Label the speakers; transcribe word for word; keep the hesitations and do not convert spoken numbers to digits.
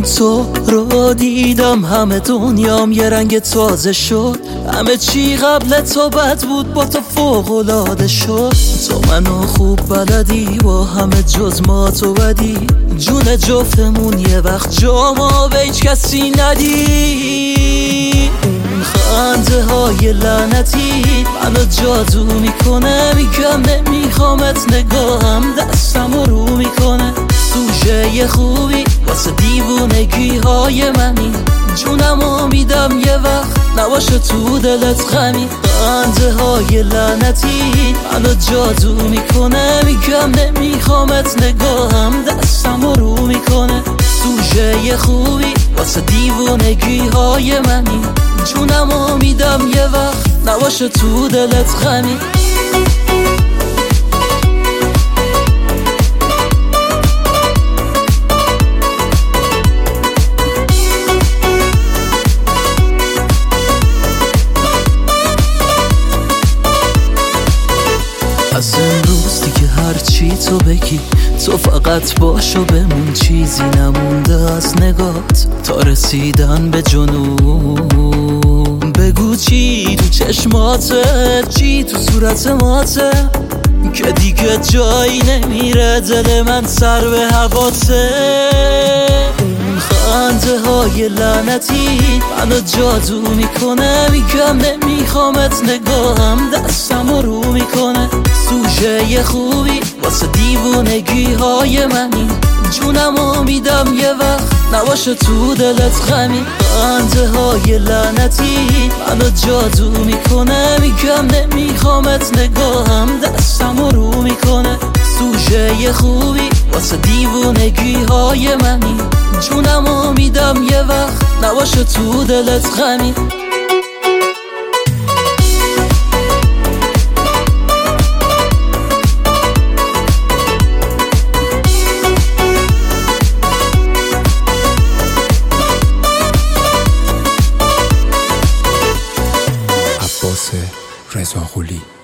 Speaker 1: تو رو دیدم همه دنیام یه رنگ تازه شد. همه چی قبل تو بد بود با تو فوق‌العاده شد. تو منو خوب بلدی با همه جز ما تو بدی. جون جفتمون یه وقت جا ما به هیچ کسی ندی. اون خنده های لعنتی منو جادو میکنه. میگم نمیخوامت نگاهم دستم رو میکنه. سوژه خوبی واسه دیوونگی های منی. جونمو میدم یه وقت نباشه تو دلت غمی. خنده های لعنتی منو جادو میکنه. میگم نمیخوامت نگاهم دستم رو میکنه. سوژه خوبی واسه دیوونگی های منی. جونمو میدم یه وقت نباشه تو دلت غمی. از امروز دیگه هرچی تو بگی تو فقط باش و بمون. چیزی نمونده از نگات تا رسیدن به جنون. بگو چی تو چشماته، چی تو صورت ماته، که دیگه جایی نمیره دل من سر به هواته. اون خنده های لعنتی منو جادو میکنه. میگم نمیخوامت نگاهم دستم رو میکنه. سوژه خوبی واسه دیوونگی های منی. جونمو میدم یه وقت نباشه تو دلت غمی. خنده های لعنتی منو جادو میکنه. میگم نمیخوامت نگاهم دستم رو میکنه. سوژه خوبی واسه دیوونگی های منی. جونمو میدم یه وقت نباشه تو دلت غمی.
Speaker 2: رضا قلی